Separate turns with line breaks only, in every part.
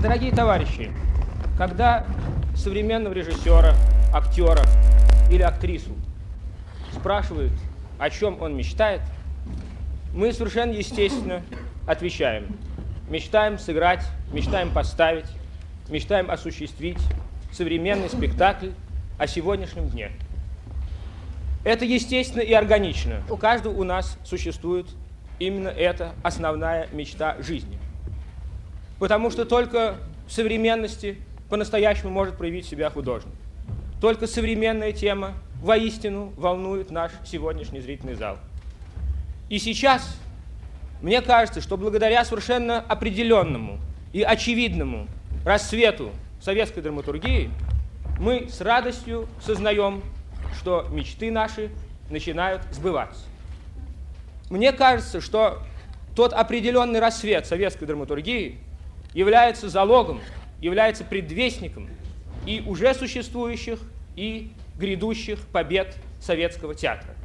Дорогие товарищи, когда современного режиссера, актера или актрису спрашивают, о чем он мечтает, мы совершенно естественно отвечаем. Мечтаем сыграть, мечтаем поставить, мечтаем осуществить современный спектакль о сегодняшнем дне. Это естественно и органично. У каждого у нас существует именно эта основная мечта жизни. Потому что только в современности по-настоящему может проявить себя художник. Только современная тема воистину волнует наш сегодняшний зрительный зал. И сейчас мне кажется, что благодаря совершенно определенному и очевидному рассвету советской драматургии мы с радостью сознаем, что мечты наши начинают сбываться. Мне кажется, что тот определенный рассвет советской драматургии является залогом, является предвестником и уже существующих, и грядущих побед советского театра.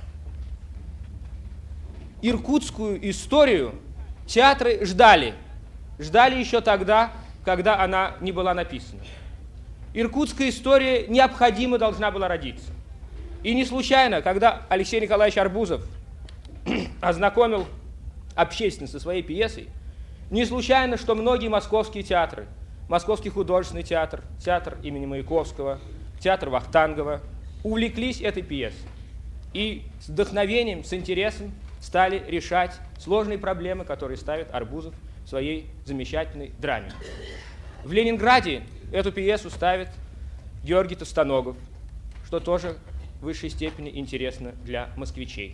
Иркутскую историю театры ждали еще тогда, когда она не была написана. Иркутская история необходимо должна была родиться. И не случайно, когда Алексей Николаевич Арбузов ознакомил общественность со своей пьесой, не случайно, что многие московские театры, Московский художественный театр, театр имени Маяковского, театр Вахтангова, увлеклись этой пьесой и с вдохновением, с интересом стали решать сложные проблемы, которые ставит Арбузов в своей замечательной драме. В Ленинграде эту пьесу ставит Георгий Товстоногов, что тоже в высшей степени интересно для москвичей.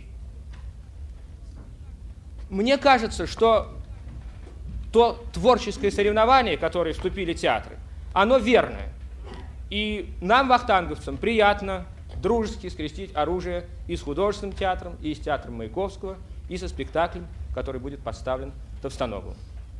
Мне кажется, что то творческое соревнование, в которое вступили театры, оно верное. И нам, вахтанговцам, приятно дружески скрестить оружие и с художественным театром, и с театром Маяковского, и со спектаклем, который будет поставлен Товстоноговым.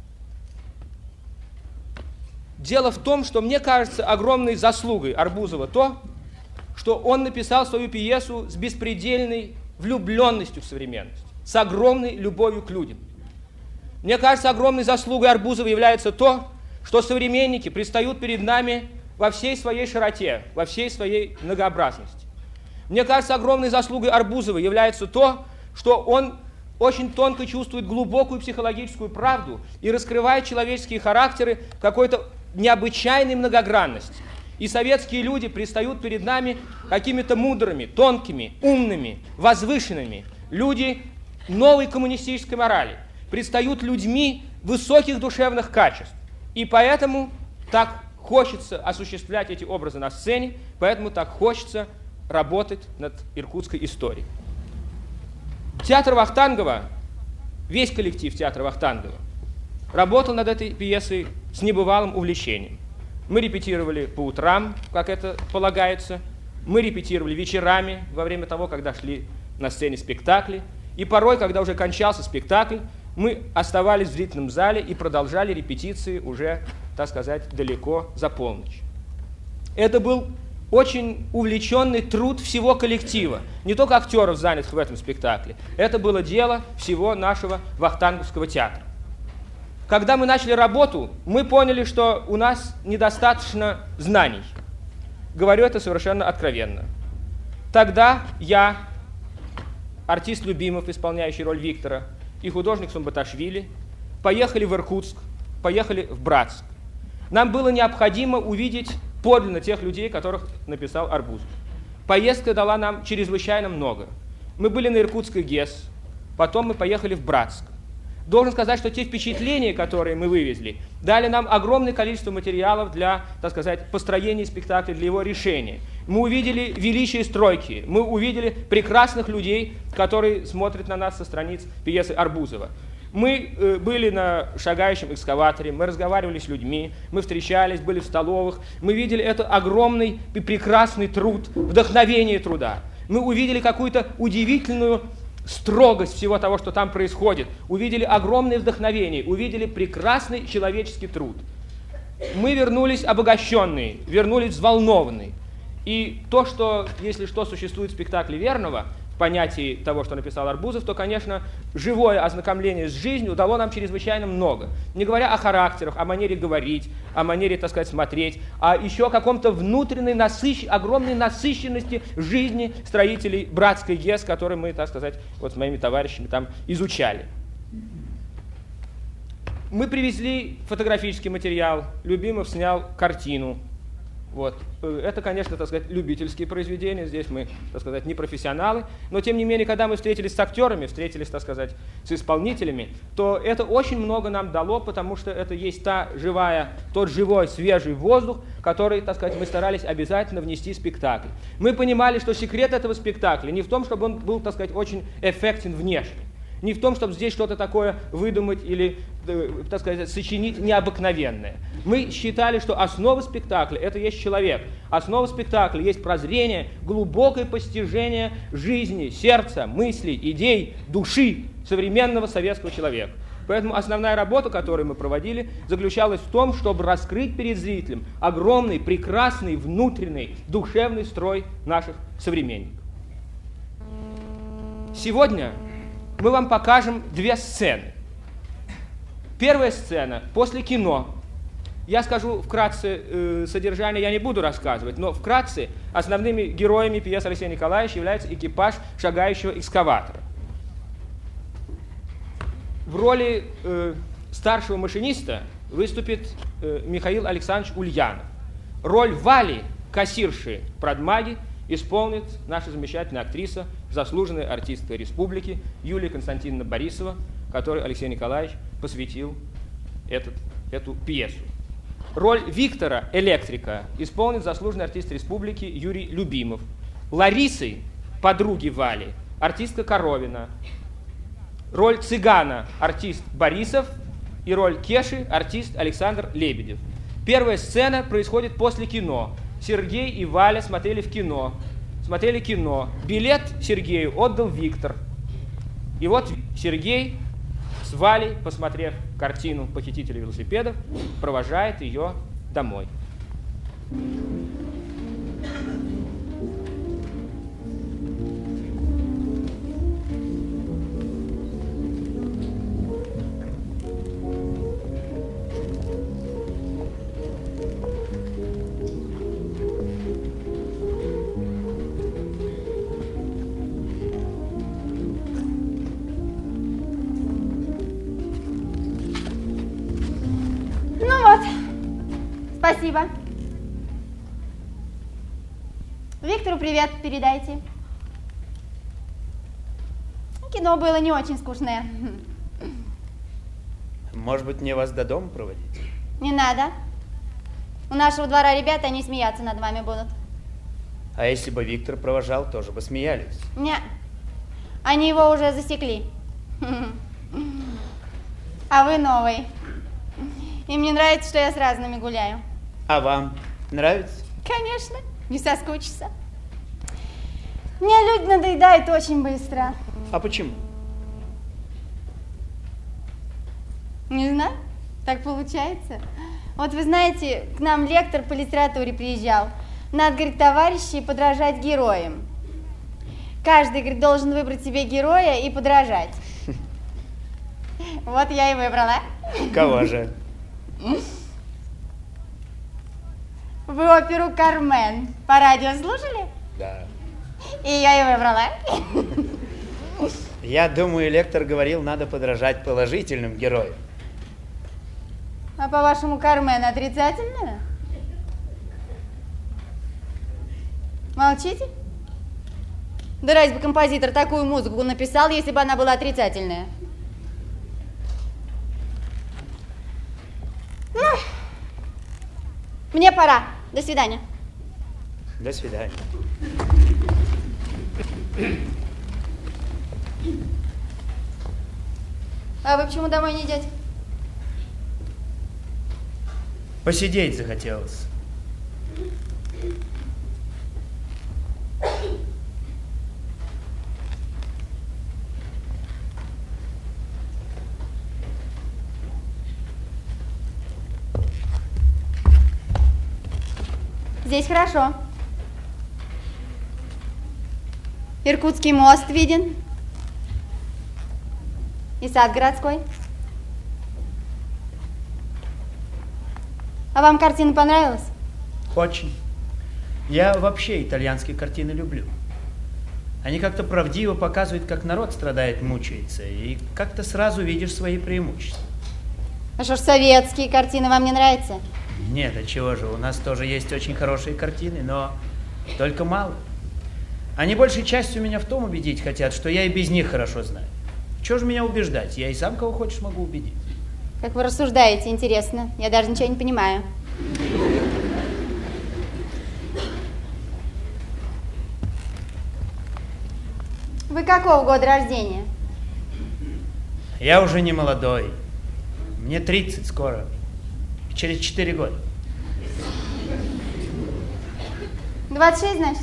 Дело в том, что мне кажется огромной заслугой Арбузова то, что он написал свою пьесу с беспредельной влюбленностью в современность, с огромной любовью к людям. Мне кажется, огромной заслугой Арбузова является то, что современники предстают перед нами во всей своей широте, во всей своей многообразности. Мне кажется, огромной заслугой Арбузова является то, что он очень тонко чувствует глубокую психологическую правду и раскрывает человеческие характеры какой-то необычайной многогранности. И советские люди предстают перед нами какими-то мудрыми, тонкими, умными, возвышенными. Люди новой коммунистической морали предстают людьми высоких душевных качеств. И поэтому так хочется осуществлять эти образы на сцене, поэтому так хочется работать над иркутской историей. Театр Вахтангова, весь коллектив театра Вахтангова, работал над этой пьесой с небывалым увлечением. Мы репетировали по утрам, как это полагается, мы репетировали вечерами, во время того, когда шли на сцене спектакли, и порой, когда уже кончался спектакль, мы оставались в зрительном зале и продолжали репетиции уже, так сказать, далеко за полночь. Это был очень увлеченный труд всего коллектива, не только актеров, занятых в этом спектакле. Это было дело всего нашего Вахтанговского театра. Когда мы начали работу, мы поняли, что у нас недостаточно знаний. Говорю это совершенно откровенно. Тогда я, артист Любимов, исполняющий роль Виктора, и художник Сумбаташвили поехали в Иркутск, поехали в Братск. Нам было необходимо увидеть подлинно тех людей, которых написал Арбузов. Поездка дала нам чрезвычайно много. Мы были на Иркутской ГЭС, потом мы поехали в Братск. Должен сказать, что те впечатления, которые мы вывезли, дали нам огромное количество материалов для, так сказать, построения спектакля, для его решения. Мы увидели величие стройки, мы увидели прекрасных людей, которые смотрят на нас со страниц пьесы Арбузова. Мы были на шагающем экскаваторе, мы разговаривали с людьми, мы встречались, были в столовых, мы видели это огромный и прекрасный труд, вдохновение труда. Мы увидели какую-то удивительную строгость всего того, что там происходит, увидели огромное вдохновение, увидели прекрасный человеческий труд. Мы вернулись обогащенные, вернулись взволнованные. И то, что, если что, существует в спектакле Верного, понятий того, что написал Арбузов, то, конечно, живое ознакомление с жизнью дало нам чрезвычайно много. Не говоря о характерах, о манере говорить, о манере, так сказать, смотреть, а еще о каком-то внутренней огромной насыщенности жизни строителей братской ГЕС, которые мы, так сказать, вот с моими товарищами там изучали. Мы привезли фотографический материал, Любимов снял картину. Вот. Это, конечно, так сказать, любительские произведения, здесь мы, так сказать, не профессионалы, но тем не менее, когда мы встретились с актерами, встретились, так сказать, с исполнителями, то это очень много нам дало, потому что это есть тот живой, свежий воздух, который, так сказать, мы старались обязательно внести в спектакль. Мы понимали, что секрет этого спектакля не в том, чтобы он был, так сказать, очень эффектен внешне, не в том, чтобы здесь что-то такое выдумать или, так сказать, сочинить необыкновенное. Мы считали, что основа спектакля – это есть человек. Основа спектакля есть прозрение, глубокое постижение жизни, сердца, мыслей, идей, души современного советского человека. Поэтому основная работа, которую мы проводили, заключалась в том, чтобы раскрыть перед зрителем огромный, прекрасный, внутренний, душевный строй наших современников. Сегодня мы вам покажем две сцены. Первая сцена после кино. Я скажу вкратце содержание, я не буду рассказывать, но вкратце основными героями пьесы Алексея Николаевича является экипаж шагающего экскаватора. В роли старшего машиниста выступит Михаил Александрович Ульянов. Роль Вали, кассирши продмаги, исполнит наша замечательная актриса, заслуженная артистка республики Юлия Константиновна Борисова, которой Алексей Николаевич посвятил эту пьесу. Роль Виктора, электрика, исполнит заслуженный артист республики Юрий Любимов. Ларисы, подруги Вали, артистка Коровина. Роль цыгана, артист Борисов. И роль Кеши, артист Александр Лебедев. Первая сцена происходит после кино. Сергей и Валя смотрели кино. Билет Сергею отдал Виктор. И вот Сергей с Валей, посмотрев картину «Похитители велосипедов», провожает ее домой.
Спасибо. Виктору привет передайте. Кино было не очень скучное.
Может быть, мне вас до дома проводить?
Не надо. У нашего двора ребята, они смеяться над вами будут.
А если бы Виктор провожал, тоже бы смеялись.
Не, они его уже засекли. А вы новый. И мне нравится, что я с разными гуляю.
А вам нравится?
Конечно, не соскучишься. Мне люди надоедают очень быстро.
А почему?
Не знаю, так получается. Вот вы знаете, к нам лектор по литературе приезжал. Надо, говорит, товарищи, подражать героям. Каждый, говорит, должен выбрать себе героя и подражать. Вот я и выбрала.
Кого же?
Вы оперу «Кармен» по радио слушали?
Да.
И я и выбрала.
Я думаю, лектор говорил, надо подражать положительным героям.
А по-вашему, «Кармен» отрицательная? Молчите? Да разве бы композитор такую музыку написал, если бы она была отрицательная? Ну, мне пора. До свидания.
До свидания.
А вы почему домой не идете?
Посидеть захотелось.
Здесь хорошо. Иркутский мост виден. И сад городской. А вам картина понравилась?
Очень. Я вообще итальянские картины люблю. Они как-то правдиво показывают, как народ страдает, мучается, и как-то сразу видишь свои преимущества.
А что ж советские картины вам не нравятся?
Нет, а чего же, у нас тоже есть очень хорошие картины, но только мало. Они большей частью меня в том убедить хотят, что я и без них хорошо знаю. Чего же меня убеждать? Я и сам кого хочешь могу убедить.
Как вы рассуждаете, интересно. Я даже ничего не понимаю. Вы какого года рождения?
Я уже не молодой. Мне 30 скоро. Через 4 года.
26, значит?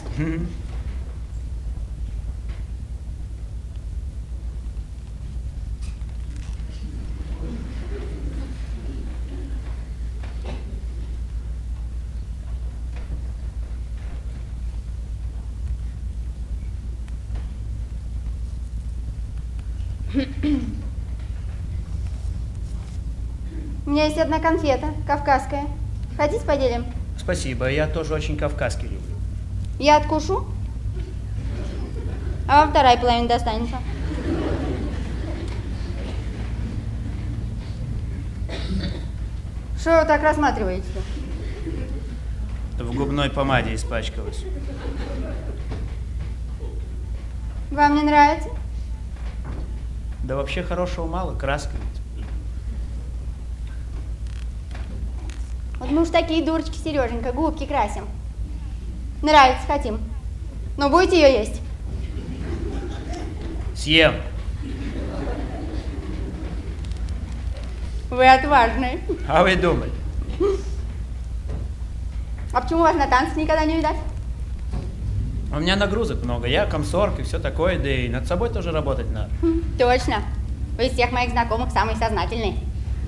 У меня есть одна конфета, кавказская. Хотите, поделим?
Спасибо, я тоже очень кавказский люблю.
Я откушу, а вам вторая половина достанется. Что вы так рассматриваете?
В губной помаде испачкалась.
Вам не нравится?
Да вообще хорошего мало, краска ведь.
Вот мы уж такие дурочки, Сереженька, губки красим. Нравится, хотим. Но будете ее есть?
Съем.
Вы отважный.
А вы думали?
А почему вас на танцах никогда не видать?
У меня нагрузок много, я комсорг и все такое, да и над собой тоже работать надо.
Точно. Вы из всех моих знакомых самый сознательный.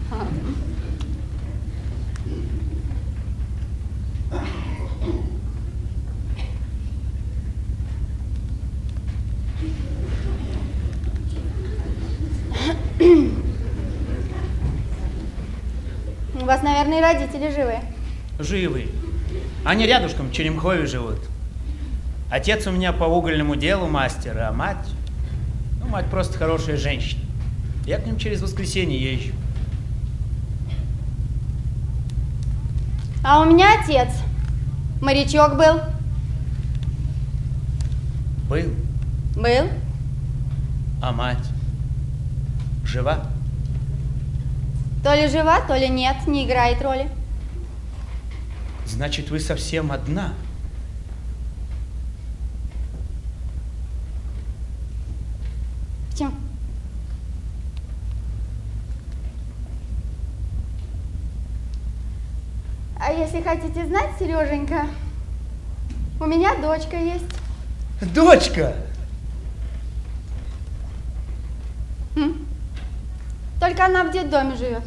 У вас, наверное, и родители живы.
Живы. Они рядышком в Черемхове живут. Отец у меня по угольному делу мастер, а мать... Ну, мать просто хорошая женщина. Я к ним через воскресенье езжу.
А у меня отец морячок был.
Был.
Был?
А мать? Жива?
То ли жива, то ли нет, не играет роли.
Значит, вы совсем одна?
Почему? А если хотите знать, Сереженька, у меня дочка есть.
Дочка!
Только она в детдоме живет.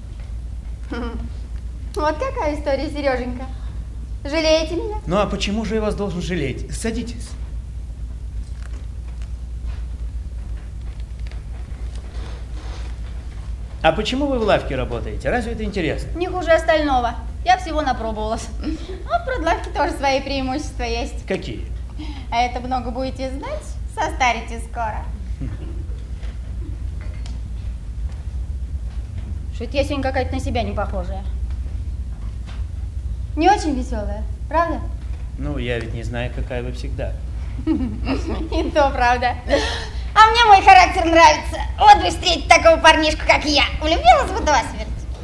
Вот какая история, Сереженька. Жалеете меня?
Ну а почему же я вас должен жалеть? Садитесь. А почему вы в лавке работаете? Разве это интересно?
Не хуже остального. Я всего напробовалась. А в продлавке тоже свои преимущества есть.
Какие?
А это много будете знать, состаритесь скоро. Что-то я сегодня какая-то на себя не похожая. Не очень веселая, правда?
Ну, я ведь не знаю, какая вы всегда.
И то правда. А мне мой характер нравится. Вот бы встретить такого парнишку, как я. Влюбилась бы до смерти.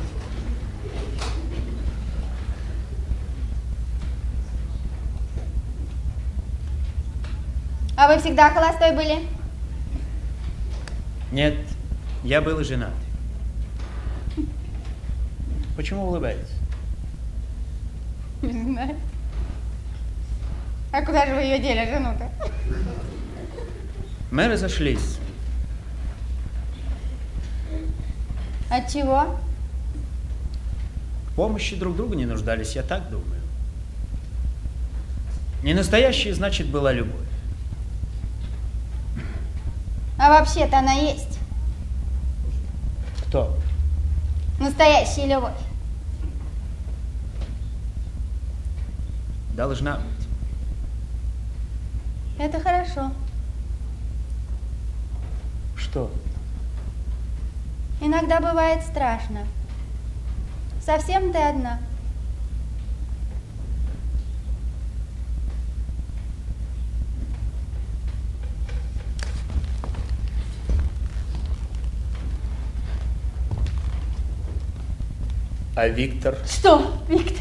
А вы всегда холостой были?
Нет, я был и женат. Почему улыбаетесь?
Не знаю. А куда же вы ее дели, жену-то?
Мы разошлись.
От чего?
В помощи друг другу не нуждались, я так думаю. Не настоящая, значит, была любовь.
А вообще-то она есть.
Кто?
Настоящая любовь.
Должна быть.
Это хорошо.
Что?
Иногда бывает страшно. Совсем ты одна.
А Виктор?
Что, Виктор?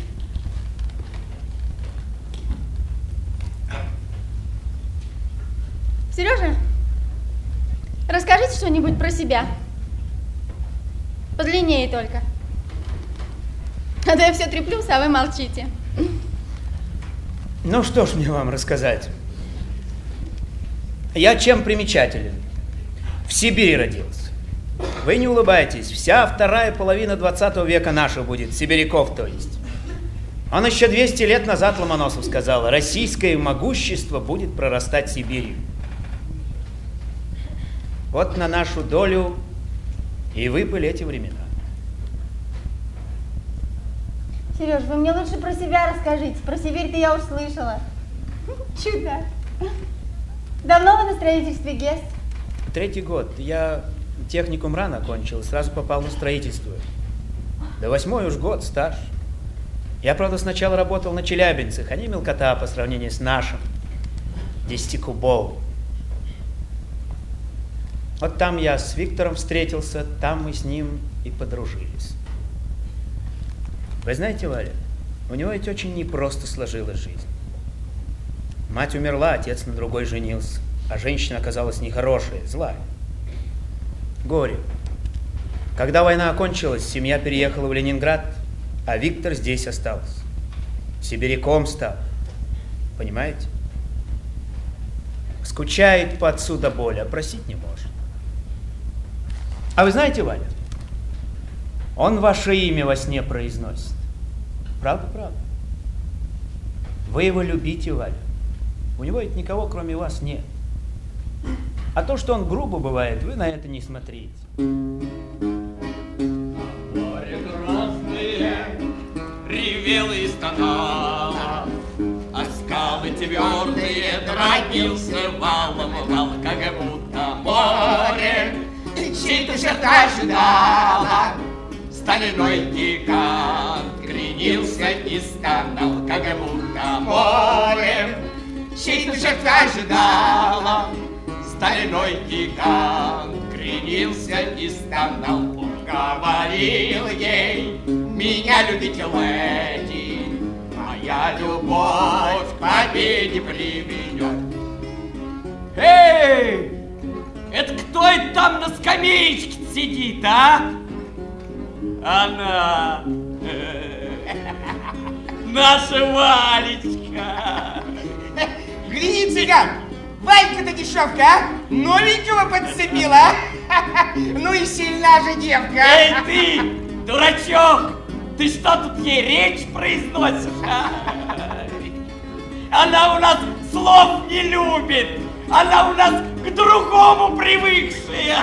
Сережа, расскажите что-нибудь про себя. Подлиннее только. А то я все треплюсь, а вы молчите.
Ну что ж мне вам рассказать? Я чем примечателен? В Сибири родился. Вы не улыбайтесь, вся вторая половина 20 века наша будет, сибиряков то есть. Он еще 200 лет назад Ломоносов сказал, российское могущество будет прорастать Сибирью. Вот на нашу долю и выпали эти времена.
Сереж, вы мне лучше про себя расскажите. Про Сибирь-то я уж слышала. Чудо. Давно вы на строительстве ГЭС?
3-й год. Я техникум рано окончил, сразу попал на строительство. Да 8-й уж год, стаж. Я, правда, сначала работал на челябинцах, они мелкота по сравнению с нашим, 10-кубовым. Вот там я с Виктором встретился, там мы с ним и подружились. Вы знаете, Валя, у него ведь очень непросто сложилась жизнь. Мать умерла, отец на другой женился, а женщина оказалась нехорошая, злая. Горе. Когда война окончилась, семья переехала в Ленинград, а Виктор здесь остался. Сибиряком стал. Понимаете? Скучает по отцу до боли, а просить не может. А вы знаете, Валя, он ваше имя во сне произносит. Правда, правда. Вы его любите, Валя. У него ведь никого, кроме вас, нет. А то, что он грубо бывает, вы на это не смотрите.
Море грозное ревело и стонало, а скалы твердые дробился валом, вал, как будто море чьей-то черта ожидала. Стальной гигант кренился и стонал, как будто море чьей-то черта ожидала. Стальной гигант кренился и стонал. Он говорил ей, меня любите, леди, моя любовь к победе приведет. Эй! Это кто это там на скамеечке сидит, а? Она. Наша Валечка.
Гляди, цыган, Валька-то дешевка, а? Новенького подцепила, а? Ну и сильна же девка.
Эй ты, дурачок, ты что тут ей речь произносишь, а? Она у нас слов не любит, она у нас к другому привыкшая.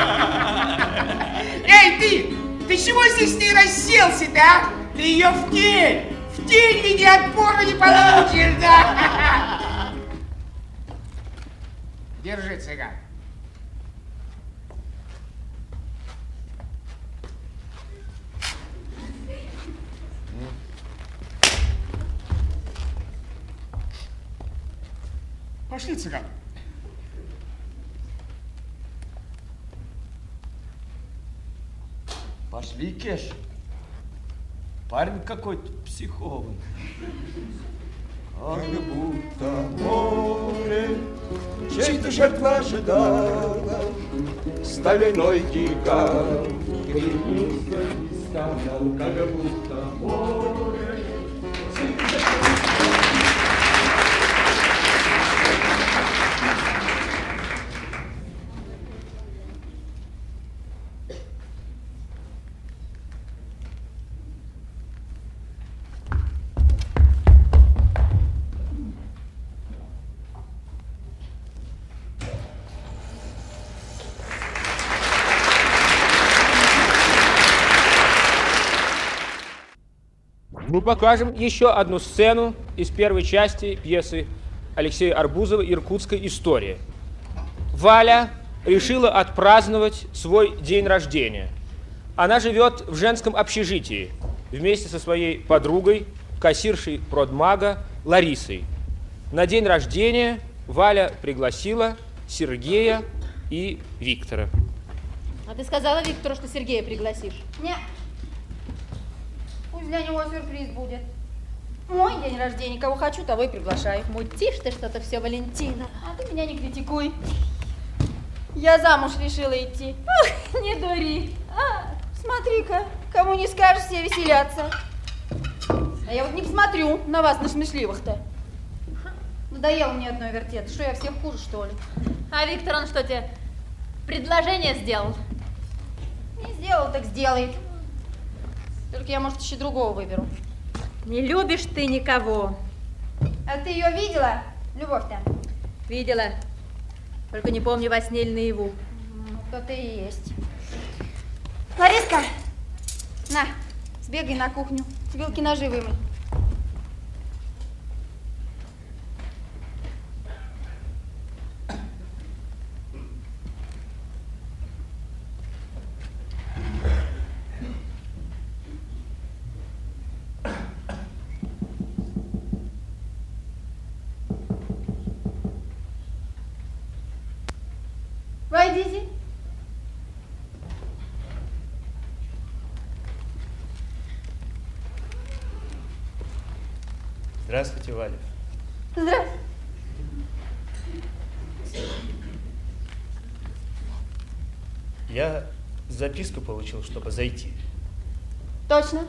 Эй, ты чего здесь не расселся-то, а? Ты ее в тень веди, отпора не получишь, да? Держи, цыган. Пошли, цыган.
Пошли, Кеш. Парень какой-то психованный.
Как будто море чьей-то жертва ожидала, стальной гигант кренился и стонал, как будто море чьей-то жертва.
Мы покажем еще одну сцену из первой части пьесы Алексея Арбузова «Иркутская история». Валя решила отпраздновать свой день рождения. Она живет в женском общежитии вместе со своей подругой, кассиршей продмага Ларисой. На день рождения Валя пригласила Сергея и Виктора.
А ты сказала Виктору, что Сергея пригласишь?
Не. Пусть для него сюрприз будет. Мой день рождения, кого хочу, того и приглашаю.
Мутишь ты что-то все, Валентина.
А ты меня не критикуй. Я замуж решила идти.
Ох, не дури.
Смотри-ка, кому не скажешь, все веселятся. А я вот не посмотрю на вас, на смешливых-то. Надоело мне одной вертеться. Что, я всех хуже, что ли?
А Виктор, он что тебе, предложение сделал?
Не сделал, так сделает. Только я, может, еще другого выберу.
Не любишь ты никого.
А ты ее видела, Любовь-то?
Видела. Только не помню, во сне или наяву.
Кто-то и есть. Лариска, на, сбегай на кухню. Вилки-ножи вымой. Войдите.
Здравствуйте, Валя.
Здравствуйте.
Я записку получил, чтобы зайти.
Точно?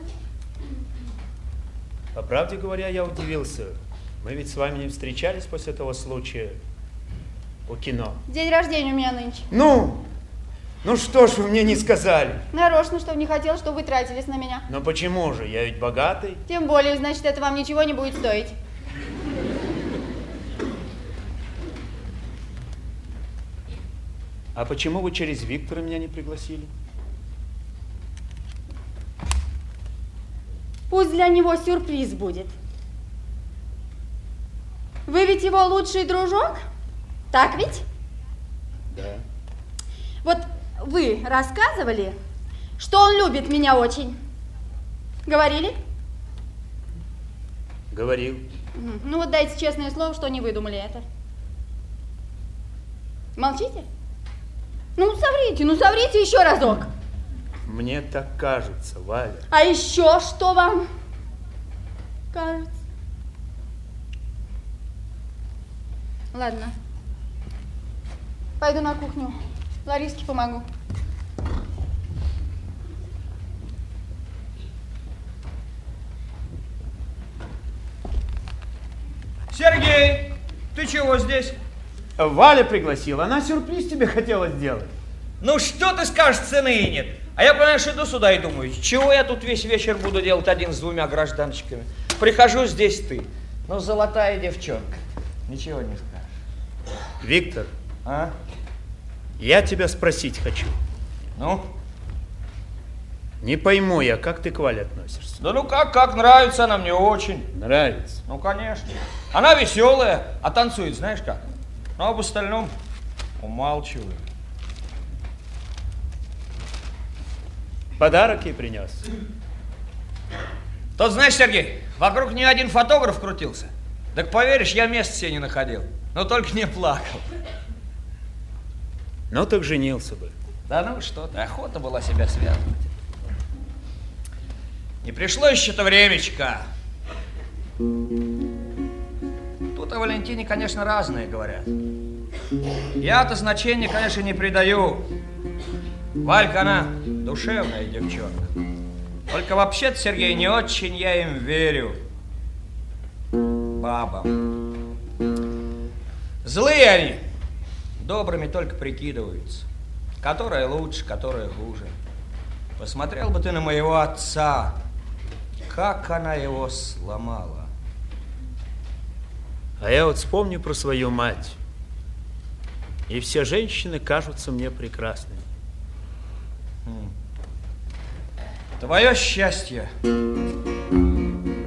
По правде говоря, я удивился. Мы ведь с вами не встречались после того случая у кино.
День рождения у меня нынче.
Ну что ж вы мне не сказали?
Нарочно, чтобы не хотел, чтобы вы тратились на меня.
Но почему же? Я ведь богатый.
Тем более, значит, это вам ничего не будет стоить.
А почему вы через Виктора меня не пригласили?
Пусть для него сюрприз будет. Вы ведь его лучший дружок? Так ведь?
Да.
Вот вы рассказывали, что он любит меня очень. Говорили?
Говорил.
Ну вот дайте честное слово, что не выдумали это. Молчите? Ну соврите еще разок.
Мне так кажется, Валя.
А еще что вам кажется? Ладно. Пойду на кухню. Лариске помогу.
Сергей, ты чего здесь?
Валя пригласила, она сюрприз тебе хотела сделать.
Ну что ты скажешь, цены и нет. А я, понимаешь, иду сюда и думаю, чего я тут весь вечер буду делать один с двумя гражданчиками? Прихожу, здесь ты. Ну, золотая девчонка. Ничего не скажешь.
Виктор,
А?
я тебя спросить хочу.
Ну?
Не пойму я, как ты к Вале относишься?
Да ну как нравится она мне очень.
Нравится.
Ну, конечно. Она веселая, а танцует, знаешь как? Ну, об остальном умалчиваю.
Подарок ей принес.
Тот, знаешь, Сергей, вокруг нее один фотограф крутился. Так поверишь, я места себе не находил. Но только не плакал.
Ну, так женился бы.
Да ну что ты, охота была себя связывать. Не пришло еще-то времечко. Тут о Валентине, конечно, разные говорят. Я-то значения, конечно, не придаю. Валька, она душевная девчонка. Только вообще-то, Сергей, не очень я им верю. Бабам. Злые они. Добрыми только прикидываются. Которая лучше, которая хуже. Посмотрел бы ты на моего отца. Как она его сломала.
А я вот вспомню про свою мать. И все женщины кажутся мне прекрасными.
Твое счастье.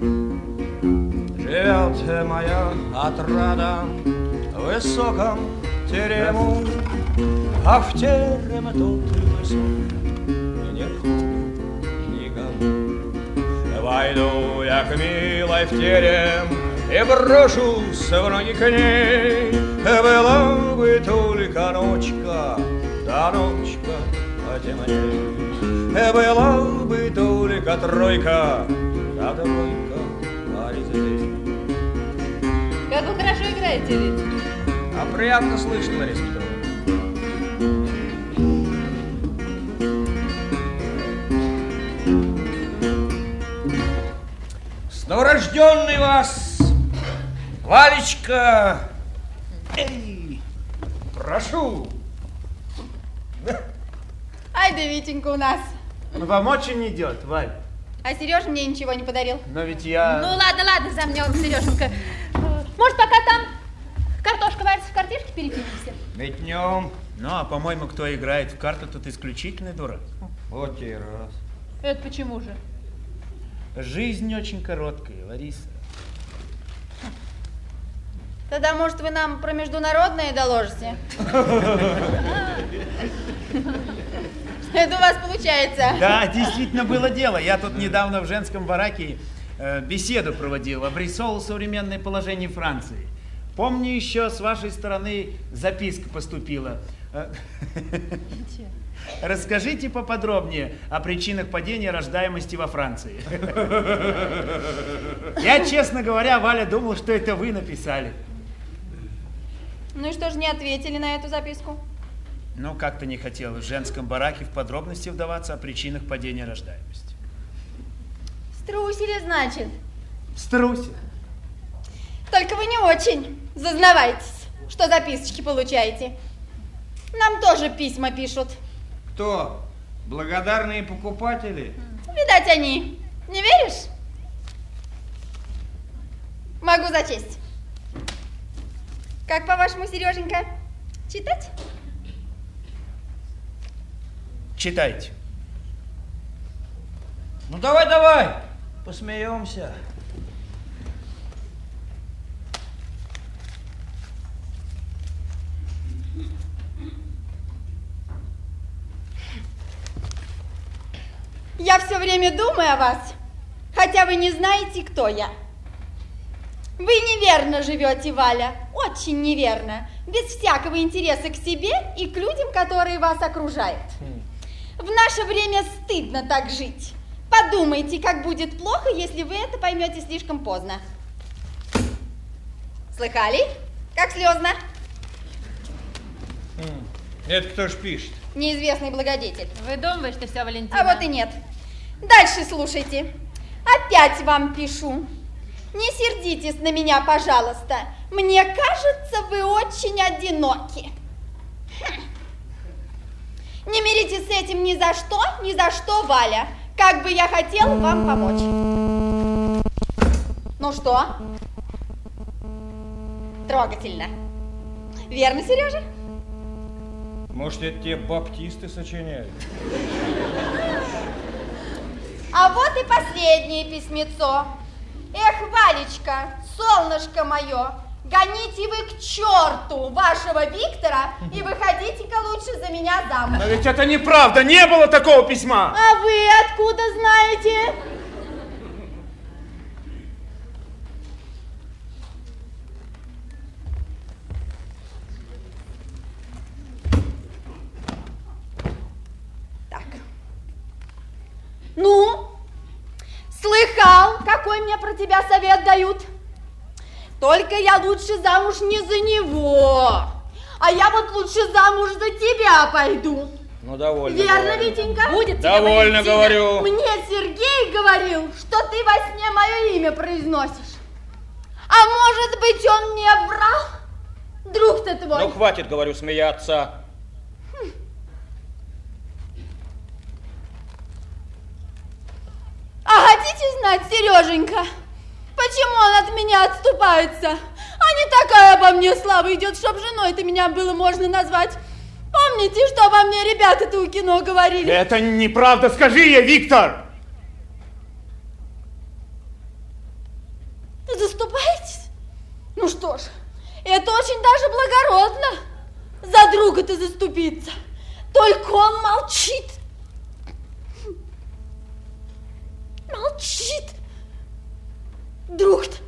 Вот моя отрада в высоком терему, а в терем тут высоком нет ходу никому. Войду я к милой в терем и брошусь в ноги к ней. Была бы только ночка, да ночка потемней. Была бы только тройка, да тройка порезвей.
Как вы хорошо играете, ведь?
А приятно слышно, Лариса Петровна. С новорожденный вас, Валечка! Эй, прошу!
Ай да Витенька у нас.
Вам очень идет, Валь.
А Сережа мне ничего не подарил.
Но ведь я...
Ну ладно, замнем, Сереженька. Может, пока там картошка варится, в картишке перекинемся?
Метнем.
Ну, а по-моему, кто играет в карты, тот исключительный дурак.
Вот и раз.
Это почему же?
Жизнь очень короткая, Лариса.
Тогда, может, вы нам про международные доложите? Это у вас получается.
Да, действительно было дело. Я тут недавно в женском бараке беседу проводил, обрисовывал современное положение Франции. Помню, еще с вашей стороны записка поступила. Расскажите поподробнее о причинах падения рождаемости во Франции. Я, честно говоря, Валя, думал, что это вы написали.
Ну и что же не ответили на эту записку?
Ну, как-то не хотел в женском бараке в подробности вдаваться о причинах падения рождаемости.
Струсили, значит.
Струсил.
Только вы не очень зазнавайтесь, что записочки получаете. Нам тоже письма пишут.
Кто? Благодарные покупатели?
Видать, они. Не веришь? Могу зачесть. Как по-вашему, Сереженька, читать?
Читайте.
Ну давай, посмеемся.
Я все время думаю о вас, хотя вы не знаете, кто я. Вы неверно живете, Валя, очень неверно, без всякого интереса к себе и к людям, которые вас окружают. В наше время стыдно так жить. Подумайте, как будет плохо, если вы это поймете слишком поздно. Слыхали? Как слезно?
Это кто ж пишет?
Неизвестный благодетель.
Выдумываешь ты все, Валентина.
А вот и нет. Дальше слушайте. Опять вам пишу. Не сердитесь на меня, пожалуйста. Мне кажется, вы очень одиноки. Не миритесь с этим ни за что, Валя. Как бы я хотела вам помочь. Ну что? Трогательно. Верно, Сережа?
Может, это те баптисты сочиняют?
А вот и последнее письмецо. Эх, Валечка, солнышко мое, гоните вы к черту вашего Виктора и выходите-ка лучше за меня замуж.
Но ведь это неправда, не было такого письма.
А вы откуда знаете? Так. Ну? Слыхал, какой мне про тебя совет дают? Только я лучше замуж не за него, а я вот лучше замуж за тебя пойду.
Ну, довольно.
Верно,
говорю.
Витенька?
Будет тебе,
Довольно,
Валентина.
говорю.
Мне Сергей говорил, что ты во сне мое имя произносишь. А может быть, он мне врал? Друг-то твой.
Ну, хватит, говорю, смеяться.
А хотите знать, Сереженька, почему он от меня отступается? А не такая обо мне слава идет, чтоб женой-то меня было можно назвать. Помните, что обо мне ребята-то у кино говорили?
Это неправда, скажи ей, Виктор.
Заступаетесь? что ж, это очень даже благородно. За друга-то заступиться. Только он молчит. Молчит. Друг-то.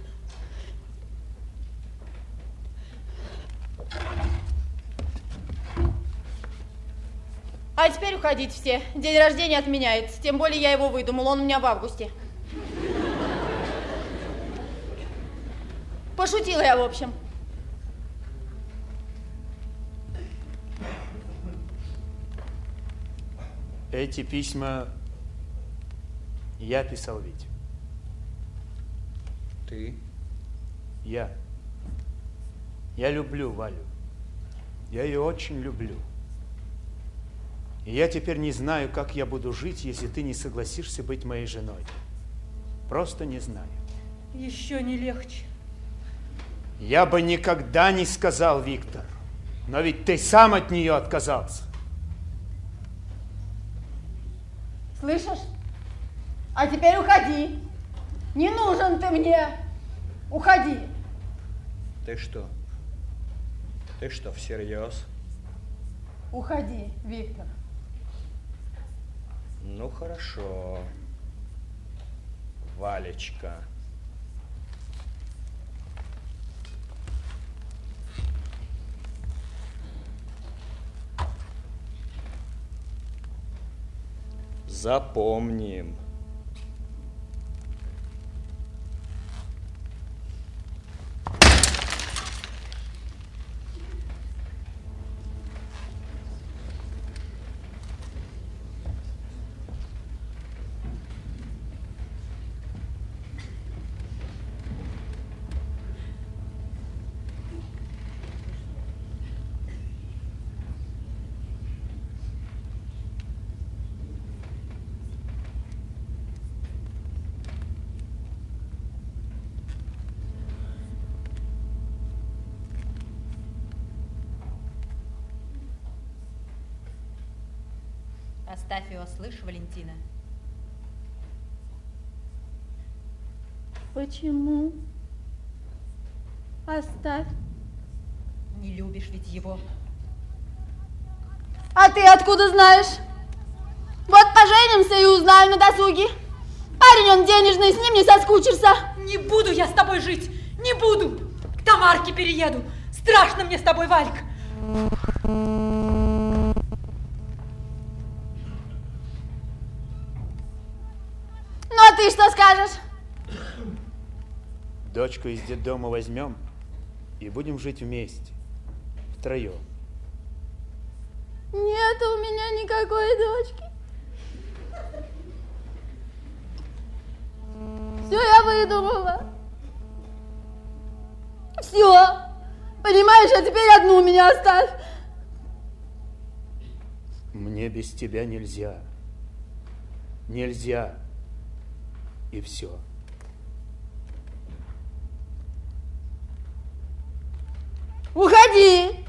А теперь уходите все. День рождения отменяется. Тем более я его выдумал. Он у меня в августе. Пошутила я, в общем.
Эти письма я писал, Витя.
Ты?
Я люблю Валю. Я ее очень люблю. И я теперь не знаю, как я буду жить, если ты не согласишься быть моей женой. Просто не знаю.
Еще не легче.
Я бы никогда не сказал, Виктор. Но ведь ты сам от нее отказался.
Слышишь? А теперь уходи. Не нужен ты мне. Уходи.
Ты что? Ты что, всерьез?
Уходи, Виктор.
Ну, хорошо. Валечка. Запомним.
Оставь его, слышь, Валентина.
Почему? Оставь.
Не любишь ведь его.
А ты откуда знаешь? Вот поженимся и узнаем на досуге. Парень он денежный, с ним не соскучишься.
Не буду я с тобой жить, не буду. К Тамарке перееду. Страшно мне с тобой, Валька.
Ну а ты что скажешь?
Дочку из детдома возьмем и будем жить вместе, втроем.
Нет у меня никакой дочки. Все я выдумала. Все. Понимаешь, а теперь одну меня оставь.
Мне без тебя нельзя. Нельзя. И все.
Уходи.